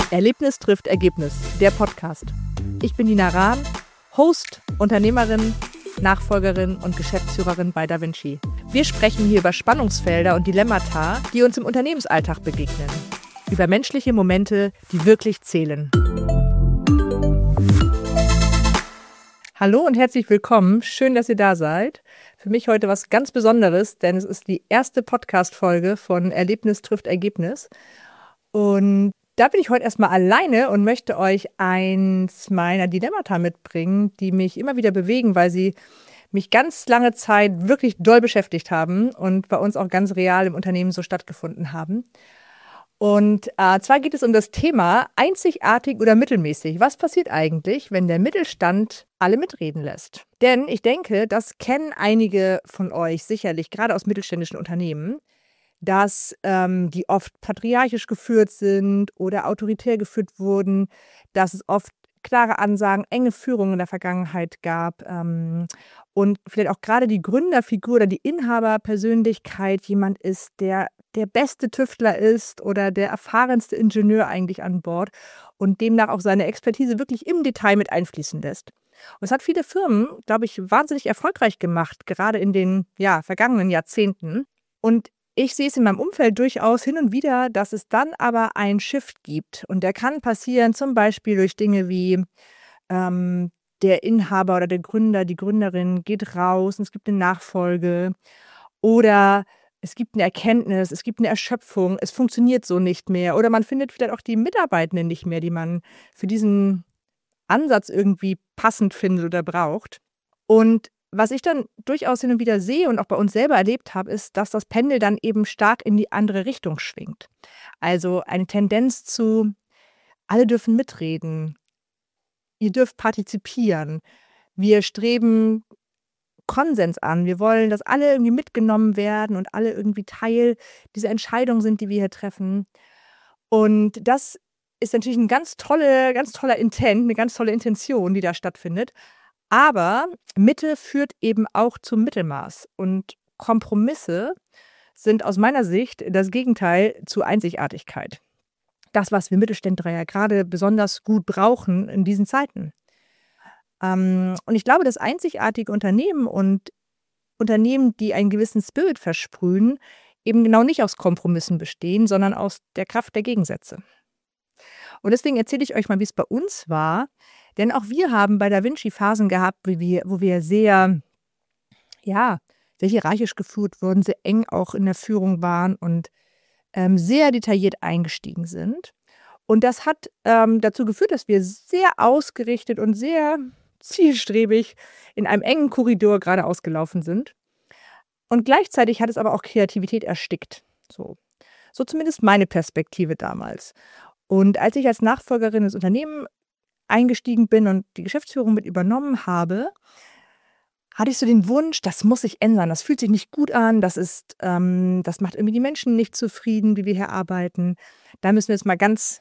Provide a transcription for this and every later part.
Erlebnis trifft Ergebnis, der Podcast. Ich bin Nina Rahn, Host, Unternehmerin, Nachfolgerin und Geschäftsführerin bei DaVinci. Wir sprechen hier über Spannungsfelder und Dilemmata, die uns im Unternehmensalltag begegnen. Über menschliche Momente, die wirklich zählen. Hallo und herzlich willkommen. Schön, dass ihr da seid. Für mich heute was ganz Besonderes, denn es ist die erste Podcast-Folge von Erlebnis trifft Ergebnis. Und da bin ich heute erstmal alleine und möchte euch eins meiner Dilemmata mitbringen, die mich immer wieder bewegen, weil sie mich ganz lange Zeit wirklich doll beschäftigt haben und bei uns auch ganz real im Unternehmen so stattgefunden haben. Und zwar geht es um das Thema einzigartig oder mittelmäßig. Was passiert eigentlich, wenn der Mittelstand alle mitreden lässt? Denn ich denke, das kennen einige von euch sicherlich, gerade aus mittelständischen Unternehmen, dass die oft patriarchisch geführt sind oder autoritär geführt wurden, dass es oft klare Ansagen, enge Führung in der Vergangenheit gab und vielleicht auch gerade die Gründerfigur oder die Inhaberpersönlichkeit jemand ist, der beste Tüftler ist oder der erfahrenste Ingenieur eigentlich an Bord und demnach auch seine Expertise wirklich im Detail mit einfließen lässt. Und es hat viele Firmen, glaube ich, wahnsinnig erfolgreich gemacht, gerade in den vergangenen Jahrzehnten. Und ich sehe es in meinem Umfeld durchaus hin und wieder, dass es dann aber einen Shift gibt. Und der kann passieren zum Beispiel durch Dinge wie der Inhaber oder der Gründer, die Gründerin geht raus und es gibt eine Nachfolge. Oder es gibt eine Erkenntnis, es gibt eine Erschöpfung, es funktioniert so nicht mehr. Oder man findet vielleicht auch die Mitarbeitenden nicht mehr, die man für diesen Ansatz irgendwie passend findet oder braucht. Und was ich dann durchaus hin und wieder sehe und auch bei uns selber erlebt habe, ist, dass das Pendel dann eben stark in die andere Richtung schwingt. Also eine Tendenz zu, alle dürfen mitreden, ihr dürft partizipieren, wir streben Konsens an, wir wollen, dass alle irgendwie mitgenommen werden und alle irgendwie Teil dieser Entscheidung sind, die wir hier treffen. Und das ist natürlich ein ganz toller Intent, eine ganz tolle Intention, die da stattfindet. Aber Mitte führt eben auch zum Mittelmaß. Und Kompromisse sind aus meiner Sicht das Gegenteil zu Einzigartigkeit. Das, was wir Mittelständler ja gerade besonders gut brauchen in diesen Zeiten. Und ich glaube, dass einzigartige Unternehmen und Unternehmen, die einen gewissen Spirit versprühen, eben genau nicht aus Kompromissen bestehen, sondern aus der Kraft der Gegensätze. Und deswegen erzähle ich euch mal, wie es bei uns war. Denn auch wir haben bei DaVinci Phasen gehabt, wo wir sehr hierarchisch geführt wurden, sehr eng auch in der Führung waren und sehr detailliert eingestiegen sind. Und das hat dazu geführt, dass wir sehr ausgerichtet und sehr zielstrebig in einem engen Korridor geradeaus gelaufen sind. Und gleichzeitig hat es aber auch Kreativität erstickt. So zumindest meine Perspektive damals. Und als ich als Nachfolgerin ins Unternehmen eingestiegen bin und die Geschäftsführung mit übernommen habe, hatte ich so den Wunsch, das muss sich ändern. Das fühlt sich nicht gut an. Das macht irgendwie die Menschen nicht zufrieden, wie wir hier arbeiten. Da müssen wir jetzt mal ganz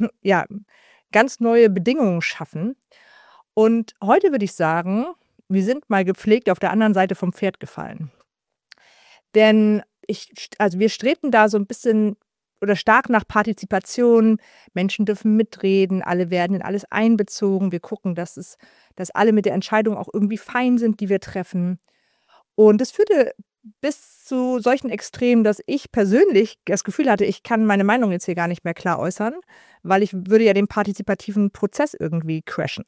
neue Bedingungen schaffen. Und heute würde ich sagen, wir sind mal gepflegt auf der anderen Seite vom Pferd gefallen. Denn wir strebten da so ein bisschen oder stark nach Partizipation. Menschen dürfen mitreden, alle werden in alles einbezogen. Wir gucken, dass alle mit der Entscheidung auch irgendwie fein sind, die wir treffen. Und es führte bis zu solchen Extremen, dass ich persönlich das Gefühl hatte, ich kann meine Meinung jetzt hier gar nicht mehr klar äußern, weil ich würde ja den partizipativen Prozess irgendwie crashen.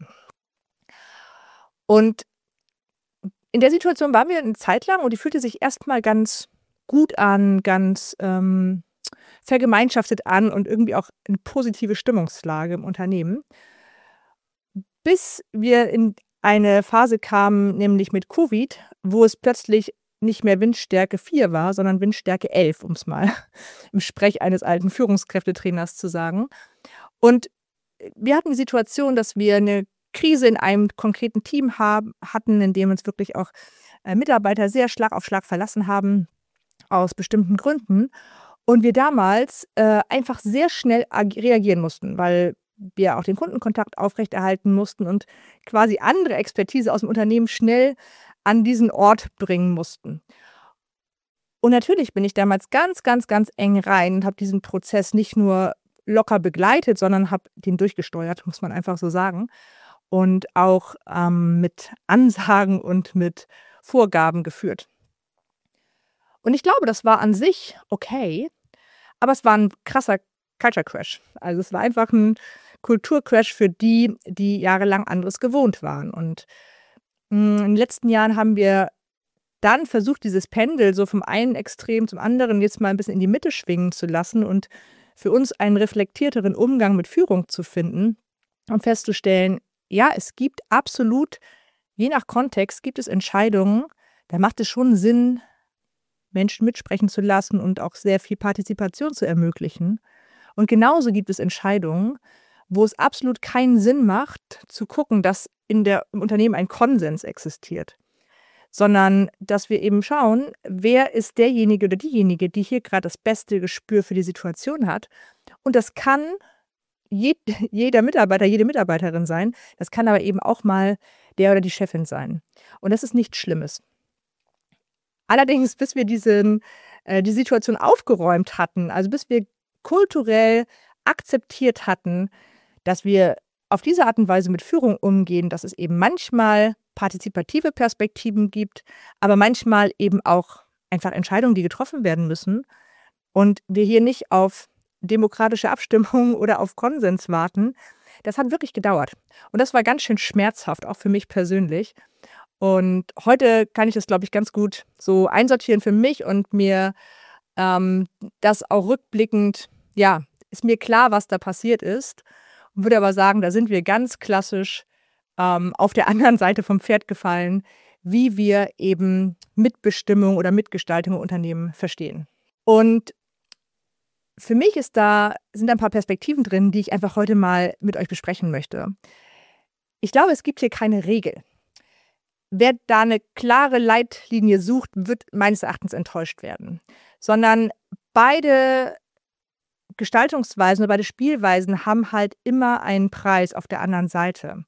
Und in der Situation waren wir eine Zeit lang und die fühlte sich erstmal ganz gut an, ganz vergemeinschaftet an und irgendwie auch eine positive Stimmungslage im Unternehmen. Bis wir in eine Phase kamen, nämlich mit Covid, wo es plötzlich nicht mehr Windstärke 4 war, sondern Windstärke 11, um es mal im Sprech eines alten Führungskräftetrainers zu sagen. Und wir hatten die Situation, dass wir eine Krise in einem konkreten Team hatten, in dem uns wirklich auch Mitarbeiter sehr Schlag auf Schlag verlassen haben, aus bestimmten Gründen. Und wir damals einfach sehr schnell reagieren mussten, weil wir auch den Kundenkontakt aufrechterhalten mussten und quasi andere Expertise aus dem Unternehmen schnell an diesen Ort bringen mussten. Und natürlich bin ich damals ganz, ganz, ganz eng rein und habe diesen Prozess nicht nur locker begleitet, sondern habe den durchgesteuert, muss man einfach so sagen. Und auch mit Ansagen und mit Vorgaben geführt. Und ich glaube, das war an sich okay, aber es war ein krasser Culture Crash. Also, es war einfach ein Kulturcrash für die, die jahrelang anderes gewohnt waren. Und in den letzten Jahren haben wir dann versucht, dieses Pendel so vom einen Extrem zum anderen jetzt mal ein bisschen in die Mitte schwingen zu lassen und für uns einen reflektierteren Umgang mit Führung zu finden und festzustellen, ja, es gibt absolut, je nach Kontext gibt es Entscheidungen, da macht es schon Sinn, Menschen mitsprechen zu lassen und auch sehr viel Partizipation zu ermöglichen. Und genauso gibt es Entscheidungen, wo es absolut keinen Sinn macht, zu gucken, dass im Unternehmen ein Konsens existiert, sondern dass wir eben schauen, wer ist derjenige oder diejenige, die hier gerade das beste Gespür für die Situation hat. Und das kann jeder Mitarbeiter, jede Mitarbeiterin sein. Das kann aber eben auch mal der oder die Chefin sein. Und das ist nichts Schlimmes. Allerdings, bis wir die Situation aufgeräumt hatten, also bis wir kulturell akzeptiert hatten, dass wir auf diese Art und Weise mit Führung umgehen, dass es eben manchmal partizipative Perspektiven gibt, aber manchmal eben auch einfach Entscheidungen, die getroffen werden müssen und wir hier nicht auf demokratische Abstimmung oder auf Konsens warten. Das hat wirklich gedauert. Und das war ganz schön schmerzhaft, auch für mich persönlich. Und heute kann ich das, glaube ich, ganz gut so einsortieren für mich und mir das auch rückblickend, ja, ist mir klar, was da passiert ist. Und würde aber sagen, da sind wir ganz klassisch auf der anderen Seite vom Pferd gefallen, wie wir eben Mitbestimmung oder Mitgestaltung im Unternehmen verstehen. Und für mich sind da ein paar Perspektiven drin, die ich einfach heute mal mit euch besprechen möchte. Ich glaube, es gibt hier keine Regel. Wer da eine klare Leitlinie sucht, wird meines Erachtens enttäuscht werden. Sondern beide Gestaltungsweisen oder beide Spielweisen haben halt immer einen Preis auf der anderen Seite.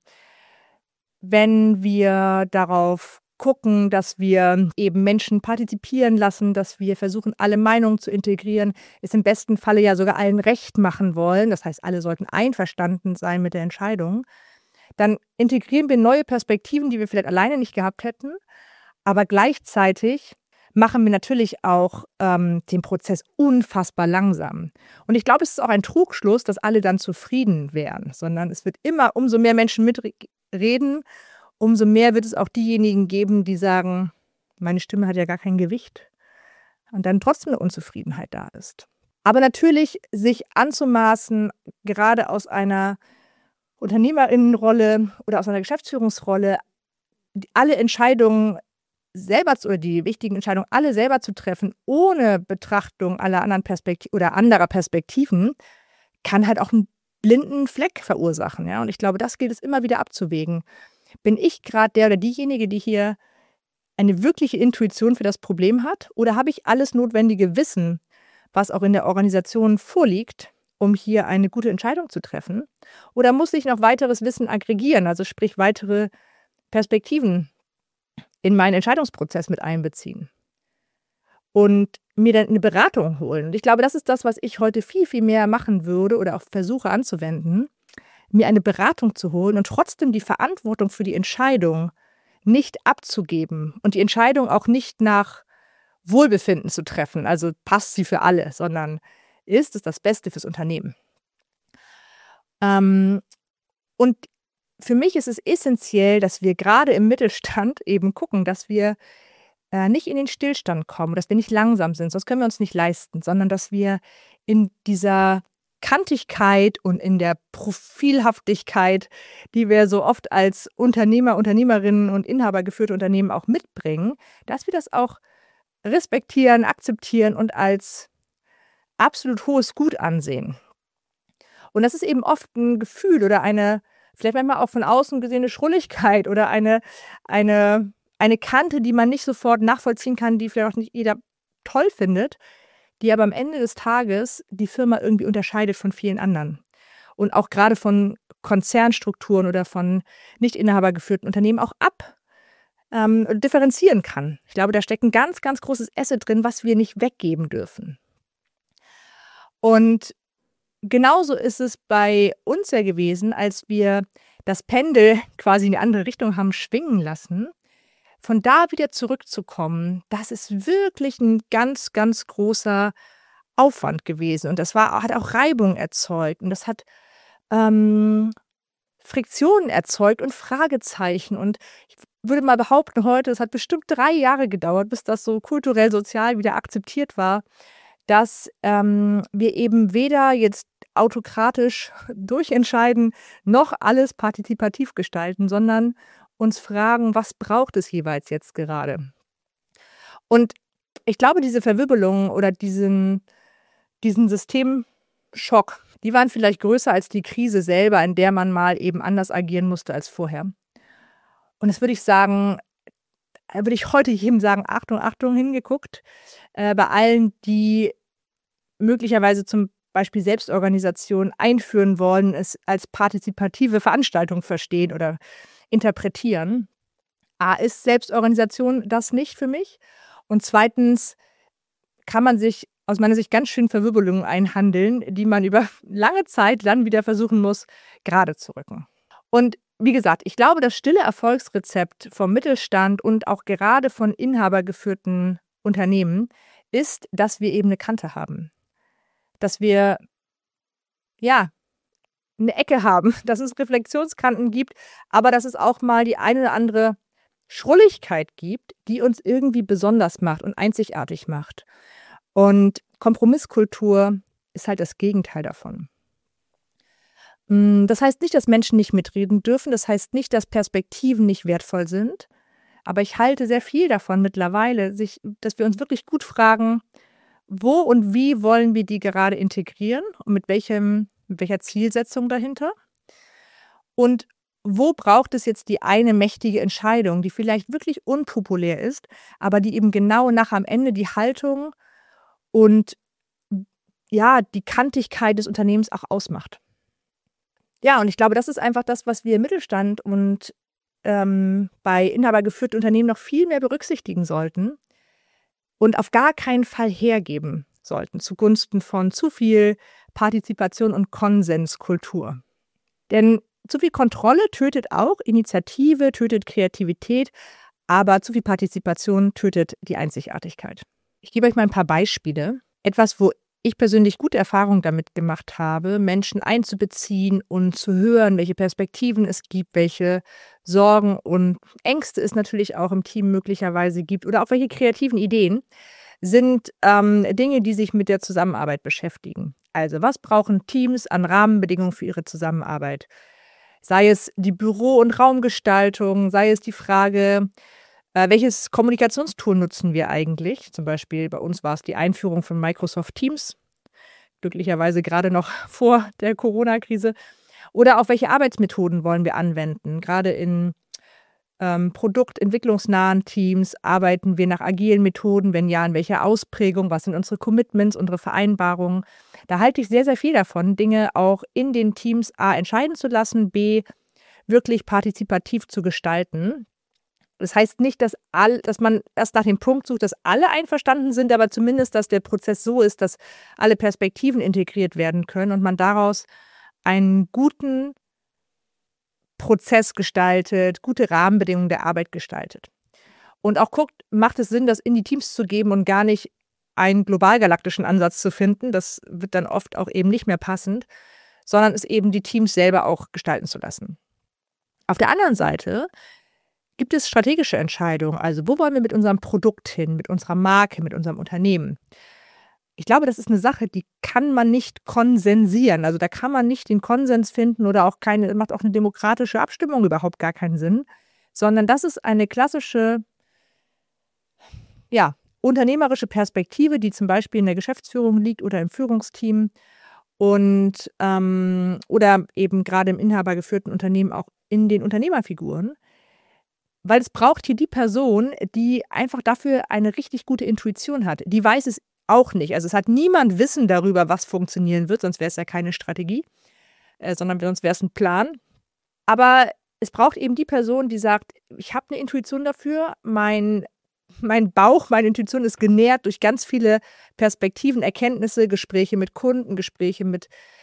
Wenn wir darauf gucken, dass wir eben Menschen partizipieren lassen, dass wir versuchen, alle Meinungen zu integrieren, es im besten Falle ja sogar allen recht machen wollen, das heißt, alle sollten einverstanden sein mit der Entscheidung, dann integrieren wir neue Perspektiven, die wir vielleicht alleine nicht gehabt hätten, aber gleichzeitig machen wir natürlich auch den Prozess unfassbar langsam. Und ich glaube, es ist auch ein Trugschluss, dass alle dann zufrieden wären, sondern es wird immer, umso mehr Menschen mitreden, umso mehr wird es auch diejenigen geben, die sagen, meine Stimme hat ja gar kein Gewicht und dann trotzdem eine Unzufriedenheit da ist. Aber natürlich sich anzumaßen, gerade aus einer Unternehmerinnenrolle oder aus einer Geschäftsführungsrolle, alle Entscheidungen selber oder die wichtigen Entscheidungen alle selber zu treffen, ohne Betrachtung aller anderen Perspektiven oder anderer Perspektiven, kann halt auch einen blinden Fleck verursachen. Ja? Und ich glaube, das gilt es immer wieder abzuwägen. Bin ich gerade der oder diejenige, die hier eine wirkliche Intuition für das Problem hat? Oder habe ich alles notwendige Wissen, was auch in der Organisation vorliegt, um hier eine gute Entscheidung zu treffen? Oder muss ich noch weiteres Wissen aggregieren, also sprich weitere Perspektiven in meinen Entscheidungsprozess mit einbeziehen und mir dann eine Beratung holen? Und ich glaube, das ist das, was ich heute viel, viel mehr machen würde oder auch versuche anzuwenden, mir eine Beratung zu holen und trotzdem die Verantwortung für die Entscheidung nicht abzugeben und die Entscheidung auch nicht nach Wohlbefinden zu treffen, also passt sie für alle, sondern ist es das Beste fürs Unternehmen. Und für mich ist es essentiell, dass wir gerade im Mittelstand eben gucken, dass wir nicht in den Stillstand kommen, dass wir nicht langsam sind, sonst können wir uns nicht leisten, sondern dass wir in dieser Kantigkeit und in der Profilhaftigkeit, die wir so oft als Unternehmer, Unternehmerinnen und Inhaber geführte Unternehmen auch mitbringen, dass wir das auch respektieren, akzeptieren und als absolut hohes Gut ansehen. Und das ist eben oft ein Gefühl oder vielleicht manchmal auch von außen gesehene Schrulligkeit oder eine Kante, die man nicht sofort nachvollziehen kann, die vielleicht auch nicht jeder toll findet, die aber am Ende des Tages die Firma irgendwie unterscheidet von vielen anderen. Und auch gerade von Konzernstrukturen oder von nicht inhabergeführten Unternehmen auch differenzieren kann. Ich glaube, da steckt ein ganz, ganz großes Asset drin, was wir nicht weggeben dürfen. Und genauso ist es bei uns ja gewesen, als wir das Pendel quasi in die andere Richtung haben schwingen lassen. Von da wieder zurückzukommen, das ist wirklich ein ganz, ganz großer Aufwand gewesen. Und hat auch Reibung erzeugt. Und das hat Friktionen erzeugt und Fragezeichen. Und ich würde mal behaupten, heute, es hat bestimmt 3 Jahre gedauert, bis das so kulturell, sozial wieder akzeptiert war, dass wir eben weder jetzt autokratisch durchentscheiden, noch alles partizipativ gestalten, sondern uns fragen, was braucht es jeweils jetzt gerade? Und ich glaube, diese Verwirbelung oder diesen Systemschock, die waren vielleicht größer als die Krise selber, in der man mal eben anders agieren musste als vorher. Und das würde ich heute jedem sagen, Achtung, Achtung, hingeguckt, bei allen, die möglicherweise zum Beispiel Selbstorganisation einführen wollen, es als partizipative Veranstaltung verstehen oder interpretieren. A, ist Selbstorganisation das nicht für mich? Und zweitens kann man sich aus meiner Sicht ganz schön Verwirbelungen einhandeln, die man über lange Zeit dann wieder versuchen muss, gerade zu rücken. Und wie gesagt, ich glaube, das stille Erfolgsrezept vom Mittelstand und auch gerade von inhabergeführten Unternehmen ist, dass wir eben eine Kante haben. Dass wir, ja, eine Ecke haben, dass es Reflexionskanten gibt, aber dass es auch mal die eine oder andere Schrulligkeit gibt, die uns irgendwie besonders macht und einzigartig macht. Und Kompromisskultur ist halt das Gegenteil davon. Das heißt nicht, dass Menschen nicht mitreden dürfen. Das heißt nicht, dass Perspektiven nicht wertvoll sind. Aber ich halte sehr viel davon mittlerweile, dass wir uns wirklich gut fragen, wo und wie wollen wir die gerade integrieren und mit welcher Zielsetzung dahinter? Und wo braucht es jetzt die eine mächtige Entscheidung, die vielleicht wirklich unpopulär ist, aber die eben genau am Ende die Haltung und ja, die Kantigkeit des Unternehmens auch ausmacht. Ja, und ich glaube, das ist einfach das, was wir im Mittelstand und bei inhabergeführten Unternehmen noch viel mehr berücksichtigen sollten und auf gar keinen Fall hergeben sollten zugunsten von zu viel Partizipation und Konsenskultur. Denn zu viel Kontrolle tötet auch Initiative, tötet Kreativität, aber zu viel Partizipation tötet die Einzigartigkeit. Ich gebe euch mal ein paar Beispiele. Etwas, wo ich persönlich gute Erfahrungen damit gemacht habe, Menschen einzubeziehen und zu hören, welche Perspektiven es gibt, welche Sorgen und Ängste es natürlich auch im Team möglicherweise gibt oder auch welche kreativen Ideen, sind Dinge, die sich mit der Zusammenarbeit beschäftigen. Also was brauchen Teams an Rahmenbedingungen für ihre Zusammenarbeit? Sei es die Büro- und Raumgestaltung, sei es die Frage, welches Kommunikationstool nutzen wir eigentlich? Zum Beispiel bei uns war es die Einführung von Microsoft Teams, glücklicherweise gerade noch vor der Corona-Krise. Oder auch welche Arbeitsmethoden wollen wir anwenden? Gerade in produktentwicklungsnahen Teams arbeiten wir nach agilen Methoden, wenn ja, in welcher Ausprägung, was sind unsere Commitments, unsere Vereinbarungen. Da halte ich sehr, sehr viel davon, Dinge auch in den Teams A entscheiden zu lassen, B wirklich partizipativ zu gestalten. Das heißt nicht, dass man erst nach dem Punkt sucht, dass alle einverstanden sind, aber zumindest, dass der Prozess so ist, dass alle Perspektiven integriert werden können und man daraus einen guten Prozess gestaltet, gute Rahmenbedingungen der Arbeit gestaltet. Und auch guckt, macht es Sinn, das in die Teams zu geben und gar nicht einen globalgalaktischen Ansatz zu finden. Das wird dann oft auch eben nicht mehr passend, sondern es eben die Teams selber auch gestalten zu lassen. Auf der anderen Seite gibt es strategische Entscheidungen. Also wo wollen wir mit unserem Produkt hin, mit unserer Marke, mit unserem Unternehmen? Ich glaube, das ist eine Sache, die kann man nicht konsensieren. Also da kann man nicht den Konsens finden oder macht auch eine demokratische Abstimmung überhaupt gar keinen Sinn, sondern das ist eine klassische, ja, unternehmerische Perspektive, die zum Beispiel in der Geschäftsführung liegt oder im Führungsteam und oder eben gerade im inhabergeführten Unternehmen auch in den Unternehmerfiguren. Weil es braucht hier die Person, die einfach dafür eine richtig gute Intuition hat. Die weiß es auch nicht. Also es hat niemand Wissen darüber, was funktionieren wird, sonst wäre es ja keine Strategie, sondern sonst wäre es ein Plan. Aber es braucht eben die Person, die sagt, ich habe eine Intuition dafür, mein Bauch, meine Intuition ist genährt durch ganz viele Perspektiven, Erkenntnisse, Gespräche mit Kunden, Gespräche mit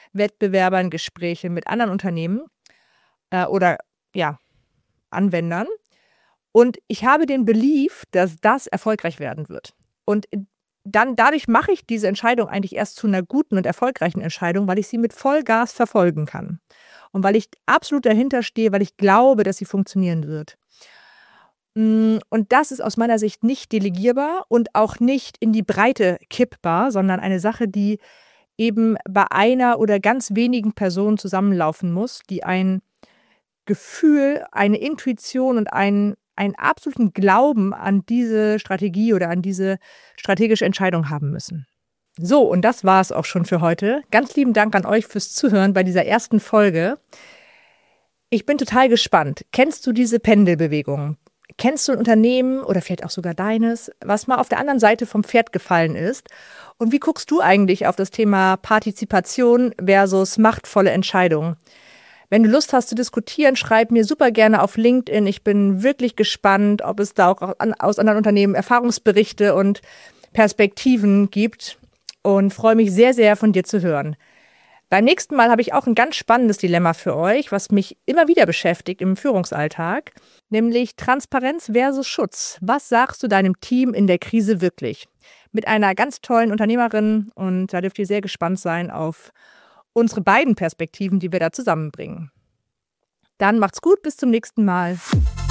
Wettbewerbern, Gespräche mit anderen Unternehmen oder Anwendern. Und ich habe den Belief, dass das erfolgreich werden wird. Und dann dadurch mache ich diese Entscheidung eigentlich erst zu einer guten und erfolgreichen Entscheidung, weil ich sie mit Vollgas verfolgen kann. Und weil ich absolut dahinter stehe, weil ich glaube, dass sie funktionieren wird. Und das ist aus meiner Sicht nicht delegierbar und auch nicht in die Breite kippbar, sondern eine Sache, die eben bei einer oder ganz wenigen Personen zusammenlaufen muss, die ein Gefühl, eine Intuition und einen absoluten Glauben an diese Strategie oder an diese strategische Entscheidung haben müssen. So, und das war es auch schon für heute. Ganz lieben Dank an euch fürs Zuhören bei dieser ersten Folge. Ich bin total gespannt. Kennst du diese Pendelbewegung? Kennst du ein Unternehmen oder vielleicht auch sogar deines, was mal auf der anderen Seite vom Pferd gefallen ist? Und wie guckst du eigentlich auf das Thema Partizipation versus machtvolle Entscheidungen? Wenn du Lust hast zu diskutieren, schreib mir super gerne auf LinkedIn. Ich bin wirklich gespannt, ob es da auch aus anderen Unternehmen Erfahrungsberichte und Perspektiven gibt und freue mich sehr, sehr von dir zu hören. Beim nächsten Mal habe ich auch ein ganz spannendes Dilemma für euch, was mich immer wieder beschäftigt im Führungsalltag, nämlich Transparenz versus Schutz. Was sagst du deinem Team in der Krise wirklich? Mit einer ganz tollen Unternehmerin, und da dürft ihr sehr gespannt sein auf unsere beiden Perspektiven, die wir da zusammenbringen. Dann macht's gut, bis zum nächsten Mal.